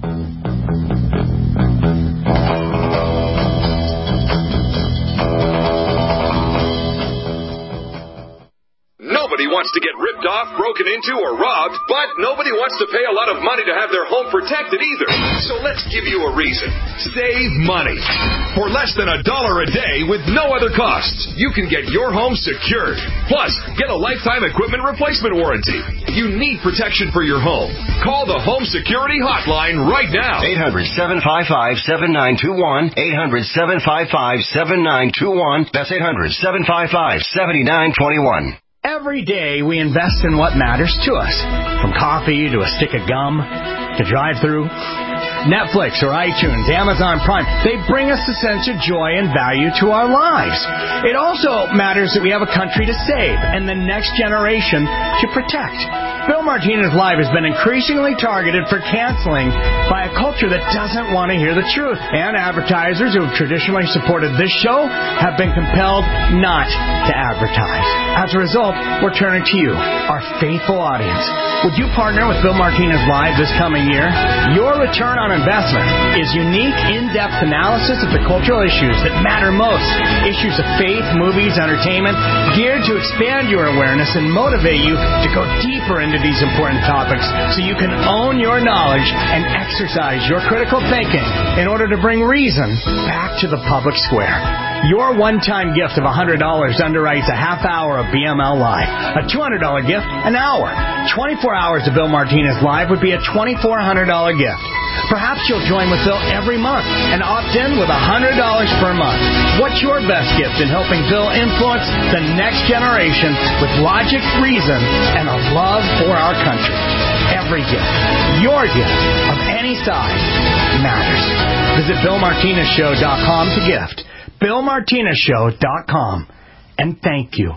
Nobody wants to get ripped off, broken into, or robbed, but nobody wants to pay a lot of money to have their home protected either. So let's give you a reason. Save money. For less than $1 a day with no other costs, you can get your home secured. Plus, get a lifetime equipment replacement warranty. You need protection for your home. Call the Home Security Hotline right now. 800-755-7921. 800-755-7921. That's 800-755-7921. Every day we invest in what matters to us, from coffee to a stick of gum to drive-through. Netflix or iTunes, Amazon Prime, they bring us a sense of joy and value to our lives. It also matters that we have a country to save and the next generation to protect. Bill Martinez Live has been increasingly targeted for canceling by a culture that doesn't want to hear the truth. And advertisers who have traditionally supported this show have been compelled not to advertise. As a result, we're turning to you, our faithful audience. Would you partner with Bill Martinez Live this coming year? Your return on investment is unique, in-depth analysis of the cultural issues that matter most. Issues of faith, movies, entertainment, geared to expand your awareness and motivate you to go deeper into these important topics so you can own your knowledge and exercise your critical thinking in order to bring reason back to the public square. Your one-time gift of $100 underwrites a half hour of BML Live. A $200 gift, an hour. 24 hours of Bill Martinez Live would be a $2,400 gift. Perhaps you'll join with Bill every month and opt in with $100 per month. What's your best gift in helping Bill influence the next generation with logic, reason, and a love for our country? Every gift, your gift of any size, matters. Visit BillMartinezShow.com to gift. BillMartinezShow.com. And thank you.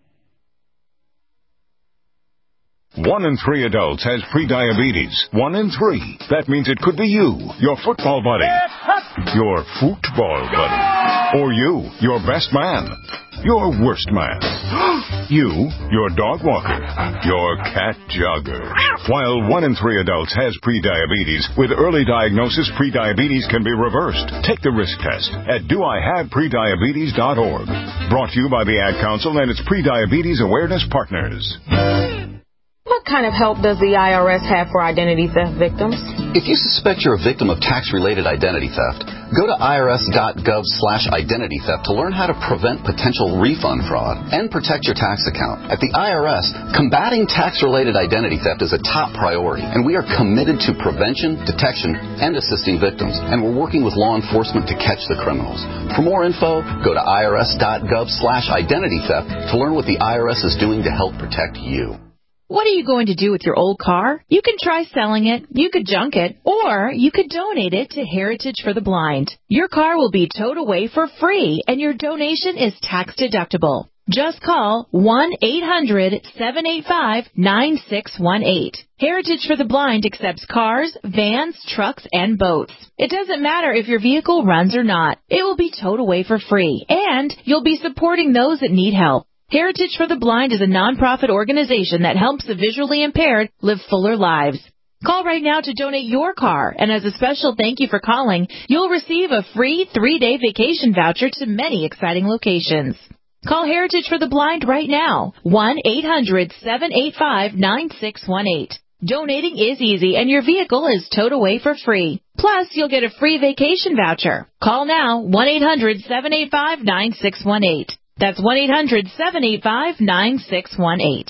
1 in 3 adults has prediabetes. 1 in 3. That means it could be you, your football buddy. Your football buddy. Or you, your best man. Your worst man. You, your dog walker. Your cat jogger. While 1 in 3 adults has prediabetes, with early diagnosis, prediabetes can be reversed. Take the risk test at doihaveprediabetes.org. Brought to you by the Ad Council and its Prediabetes Awareness Partners. What kind of help does the IRS have for identity theft victims? If you suspect you're a victim of tax-related identity theft, go to irs.gov/identity theft to learn how to prevent potential refund fraud and protect your tax account. At the IRS, combating tax-related identity theft is a top priority, and we are committed to prevention, detection, and assisting victims, and we're working with law enforcement to catch the criminals. For more info, go to irs.gov/identity theft to learn what the IRS is doing to help protect you. What are you going to do with your old car? You can try selling it, you could junk it, or you could donate it to Heritage for the Blind. Your car will be towed away for free, and your donation is tax deductible. Just call 1-800-785-9618. Heritage for the Blind accepts cars, vans, trucks, and boats. It doesn't matter if your vehicle runs or not. It will be towed away for free, and you'll be supporting those that need help. Heritage for the Blind is a nonprofit organization that helps the visually impaired live fuller lives. Call right now to donate your car, and as a special thank you for calling, you'll receive a free 3-day vacation voucher to many exciting locations. Call Heritage for the Blind right now, 1-800-785-9618. Donating is easy, and your vehicle is towed away for free. Plus, you'll get a free vacation voucher. Call now, 1-800-785-9618. That's 1-800-785-9618.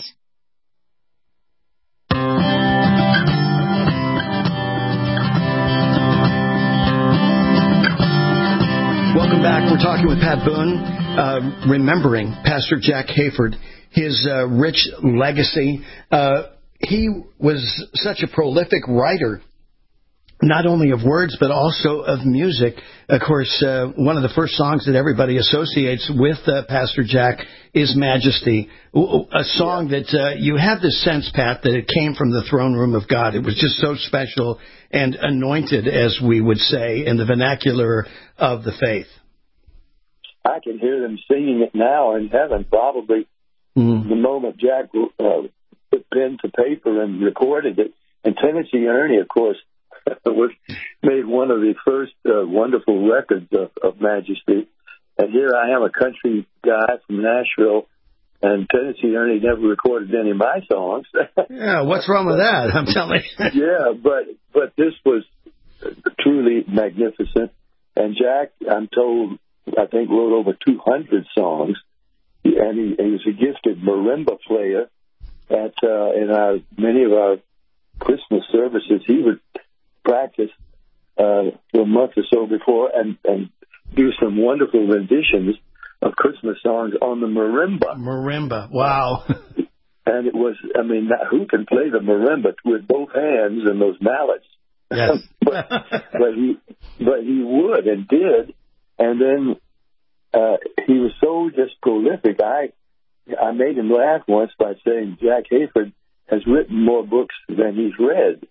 Welcome back. We're talking with Pat Boone, remembering Pastor Jack Hayford, his rich legacy. He was such a prolific writer, not only of words, but also of music. Of course, one of the first songs that everybody associates with Pastor Jack is Majesty, a song that you have this sense, Pat, that it came from the throne room of God. It was just so special and anointed, as we would say, in the vernacular of the faith. I can hear them singing it now in heaven, probably the moment Jack put pen to paper and recorded it. And Tennessee Ernie, of course, made one of the first wonderful records of Majesty. And here I am, a country guy from Nashville, and Tennessee Ernie never recorded any of my songs. Yeah, what's wrong with that? I'm telling you. Yeah, but this was truly magnificent. And Jack, I'm told, I think wrote over 200 songs, and he was a gifted marimba player. In many of our Christmas services, he would practice for a month or so before and do some wonderful renditions of Christmas songs on the marimba. Marimba, wow. And it was, I mean, who can play the marimba with both hands and those mallets? Yes. but he would and did. And then he was so just prolific. I made him laugh once by saying Jack Hayford has written more books than he's read.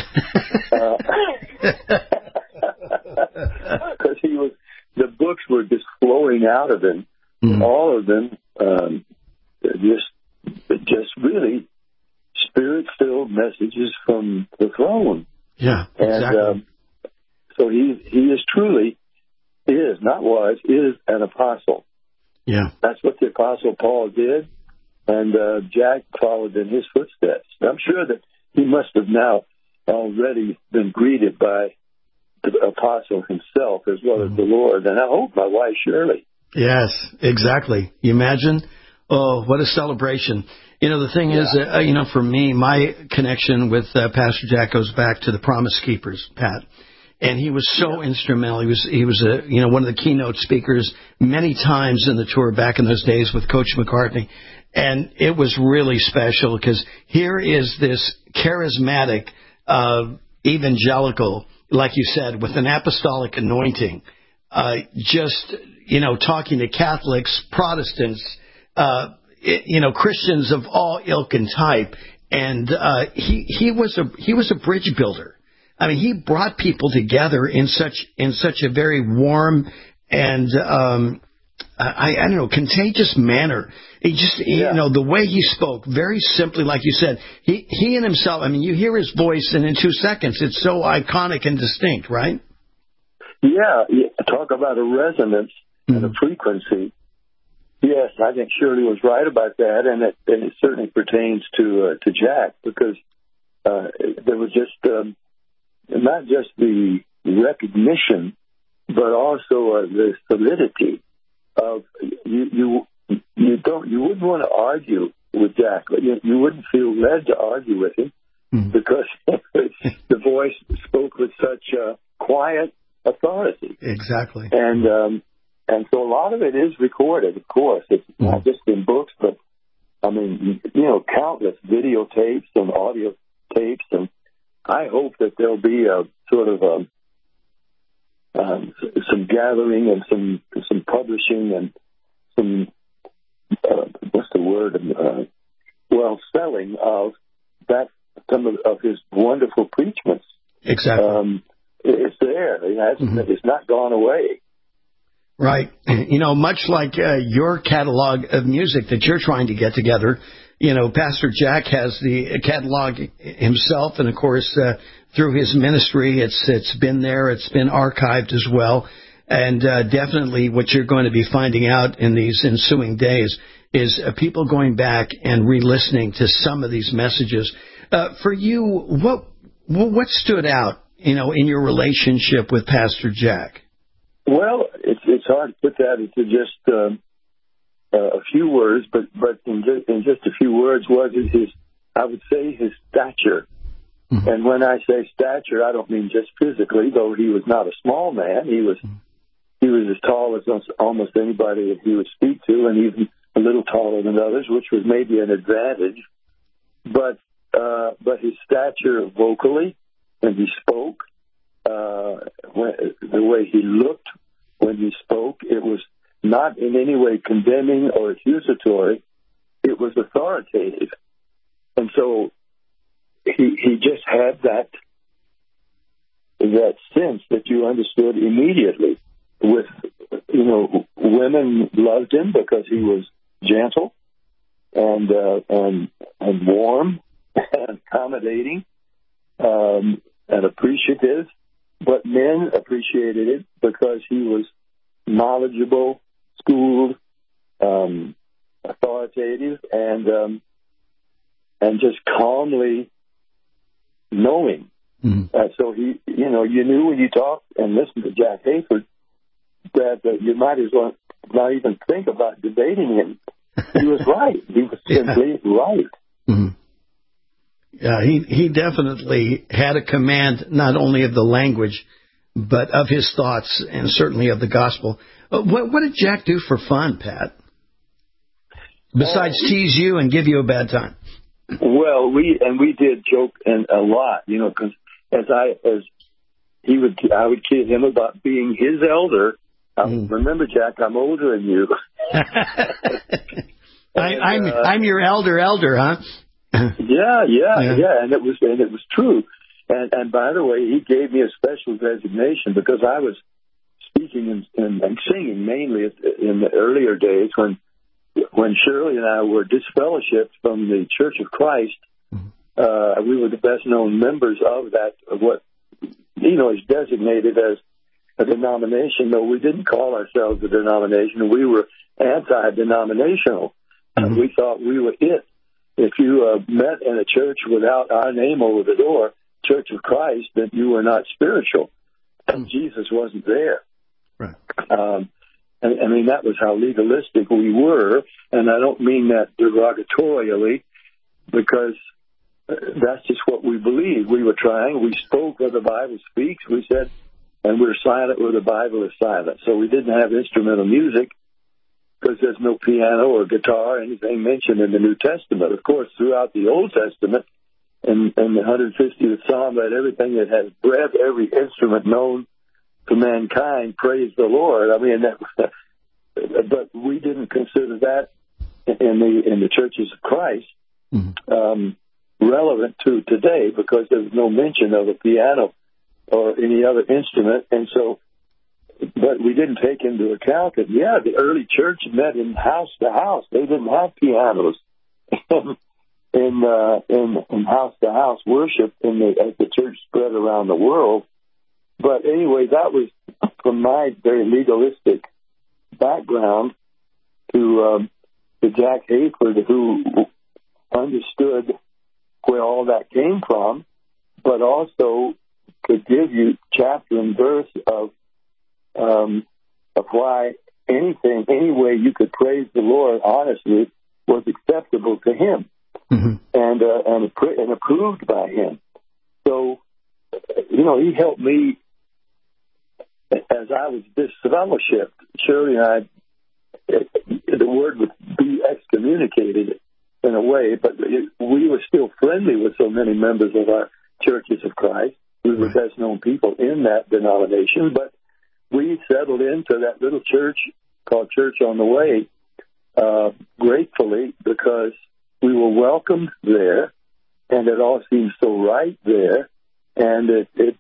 Because the books were just flowing out of him, all of them, just really spirit-filled messages from the throne. Yeah, exactly. And so he is truly is an apostle. Yeah, that's what the Apostle Paul did, and Jack followed in his footsteps. I'm sure that he must have now already been greeted by the apostle himself as well as the Lord, and I hope my wife Shirley. Yes, exactly. You imagine? Oh, what a celebration. You know, the thing is, for me, my connection with Pastor Jack goes back to the Promise Keepers, Pat. And he was so instrumental. He was one of the keynote speakers many times in the tour back in those days with Coach McCartney. And it was really special because here is this charismatic evangelical, like you said, with an apostolic anointing, talking to Catholics, Protestants, Christians of all ilk and type. And he was a bridge builder. I mean, he brought people together in such a very warm and I don't know, contagious manner. He just, you know, the way he spoke, very simply, like you said, he and himself, I mean, you hear his voice, and in 2 seconds, it's so iconic and distinct, right? Yeah, talk about a resonance and a frequency. Yes, I think Shirley was right about that, and it certainly pertains to Jack, because there was just not just the recognition, but also the solidity of you wouldn't want to argue with Jack. You wouldn't feel led to argue with him because the voice spoke with such quiet authority. Exactly. And so a lot of it is recorded, of course. It's not just in books, but I mean, you know, countless videotapes and audio tapes, and I hope that there'll be a sort of some gathering and some publishing and some selling of that, some of his wonderful preachments. Exactly. It's there. It's not gone away. Right. You know, much like your catalog of music that you're trying to get together, you know, Pastor Jack has the catalog himself, and of course, through his ministry, it's been there, it's been archived as well, and definitely what you're going to be finding out in these ensuing days is people going back and re-listening to some of these messages. For you, what stood out, you know, in your relationship with Pastor Jack? Well, it's hard to put that into just a few words, but in just a few words was his, I would say, his stature. Mm-hmm. And when I say stature, I don't mean just physically, though he was not a small man. He was as tall as almost anybody that he would speak to, and even a little taller than others, which was maybe an advantage. But his stature vocally, when he spoke, the way he looked when he spoke, it was not in any way condemning or accusatory. It was authoritative. And so he just had that sense that you understood immediately. With, you know, women loved him because he was gentle and warm and accommodating and appreciative. But men appreciated it because he was knowledgeable, schooled, authoritative, and just calmly knowing. Mm-hmm. So he, you know, you knew when you talked and listened to Jack Hayford that you might as well not even think about debating him. He was right. He was simply right. Mm-hmm. Yeah, he definitely had a command not only of the language, but of his thoughts and certainly of the gospel. What did Jack do for fun, Pat? Besides tease you and give you a bad time. Well, we did joke a lot, you know, because I would kid him about being his elder. Remember, Jack, I'm older than you. I'm your elder, huh? Yeah, and it was true. And by the way, he gave me a special designation because I was speaking and singing mainly in the earlier days when Shirley and I were disfellowshipped from the Church of Christ. We were the best known members of that, of what, you know, is designated as a denomination, though we didn't call ourselves a denomination. We were anti-denominational. Mm-hmm. We thought we were it. If you met in a church without our name over the door, Church of Christ, then you were not spiritual. And Jesus wasn't there. Right. I mean, that was how legalistic we were. And I don't mean that derogatorily, because that's just what we believed. We were trying. We spoke where the Bible speaks, we said, and we're silent where the Bible is silent. So we didn't have instrumental music, because there's no piano or guitar or anything mentioned in the New Testament. Of course, throughout the Old Testament, in the 150th Psalm, that everything that has breath, every instrument known to mankind, praise the Lord. I mean, but we didn't consider that in the churches of Christ relevant to today, because there's no mention of a piano or any other instrument. And so but we didn't take into account that, the early church met in house to house. They didn't have pianos in house to house worship as the church spread around the world. But anyway, that was from my very legalistic background to Jack Hayford, who understood where all that came from, but also could give you chapter and verse of why any way you could praise the Lord honestly was acceptable to Him, and approved by Him. So, He helped me as I was disfellowshipped. Shirley and I, the word would be excommunicated in a way, but we were still friendly with so many members of our Churches of Christ. We were best known people in that denomination, but we settled into that little church called Church on the Way gratefully, because we were welcomed there, and it all seemed so right there, and it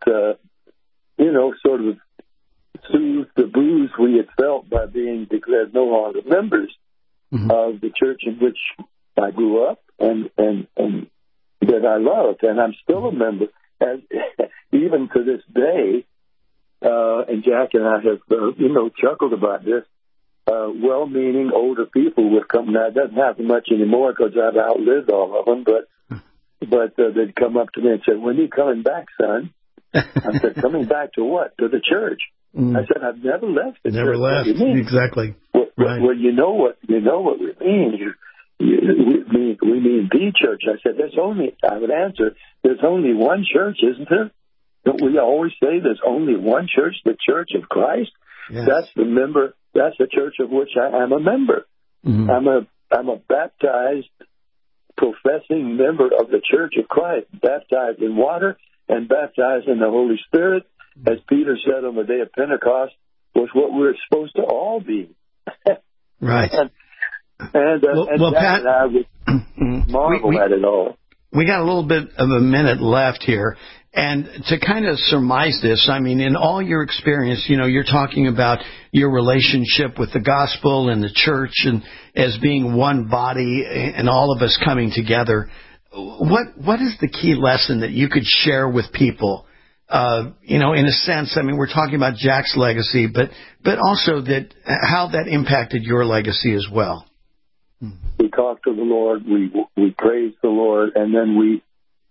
sort of soothed the bruise we had felt by being declared no longer members of the church in which I grew up and that I loved, and I'm still a member. And even to this day, and Jack and I have, chuckled about this, well-meaning older people would come. Now, it doesn't happen much anymore because I've outlived all of them, but they'd come up to me and say, "When are you coming back, son?" I said, "Coming back to what? To the church." I said, "I've never left the church." Never left. Exactly. Well, you know what we mean. We mean the church. I said, I would answer, there's only one church, isn't there? Don't we always say there's only one church, the Church of Christ? Yes. That's the church of which I am a member. I'm a baptized, professing member of the Church of Christ, baptized in water and baptized in the Holy Spirit, as Peter said on the day of Pentecost, was what we're supposed to all be. Right. And Pat, and I would marvel at it all. We got a little bit of a minute left here. And to kind of surmise this, I mean, in all your experience, you're talking about your relationship with the gospel and the church and as being one body and all of us coming together. What is the key lesson that you could share with people? In a sense, I mean, we're talking about Jack's legacy, but also how that impacted your legacy as well. We talk to the Lord, we praise the Lord, and then we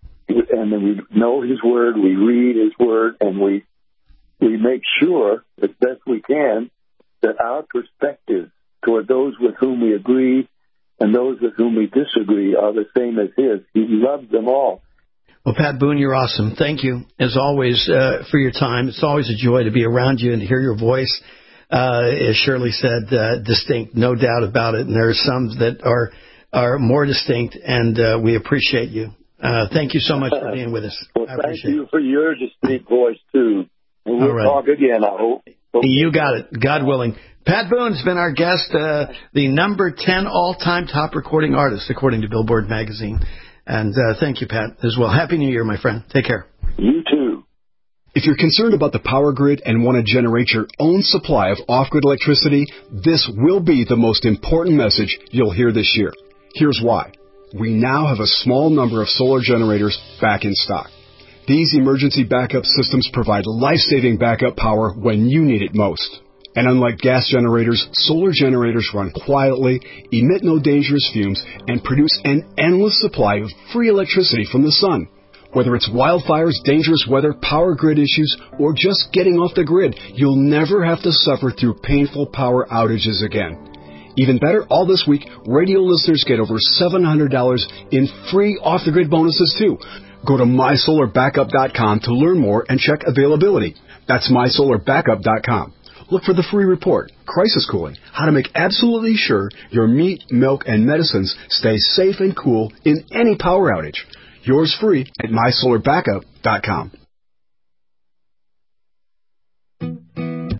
know His Word, we read His Word, and we make sure, as best we can, that our perspective toward those with whom we agree and those with whom we disagree are the same as His. He loves them all. Well, Pat Boone, you're awesome. Thank you, as always, for your time. It's always a joy to be around you and to hear your voice. As Shirley said, distinct, no doubt about it. And there are some that are more distinct, and we appreciate you. Thank you so much for being with us. Well, thank you for your distinct voice, too. And we'll talk again, I hope. You got it, God willing. Pat Boone's been our guest, the number 10 all-time top recording artist, according to Billboard magazine. And thank you, Pat, as well. Happy New Year, my friend. Take care. You too. If you're concerned about the power grid and want to generate your own supply of off-grid electricity, this will be the most important message you'll hear this year. Here's why. We now have a small number of solar generators back in stock. These emergency backup systems provide life-saving backup power when you need it most. And unlike gas generators, solar generators run quietly, emit no dangerous fumes, and produce an endless supply of free electricity from the sun. Whether it's wildfires, dangerous weather, power grid issues, or just getting off the grid, you'll never have to suffer through painful power outages again. Even better, all this week, radio listeners get over $700 in free off-the-grid bonuses, too. Go to MySolarBackup.com to learn more and check availability. That's MySolarBackup.com. Look for the free report, Crisis Cooling, how to make absolutely sure your meat, milk, and medicines stay safe and cool in any power outage. Yours free at MySolarBackup.com.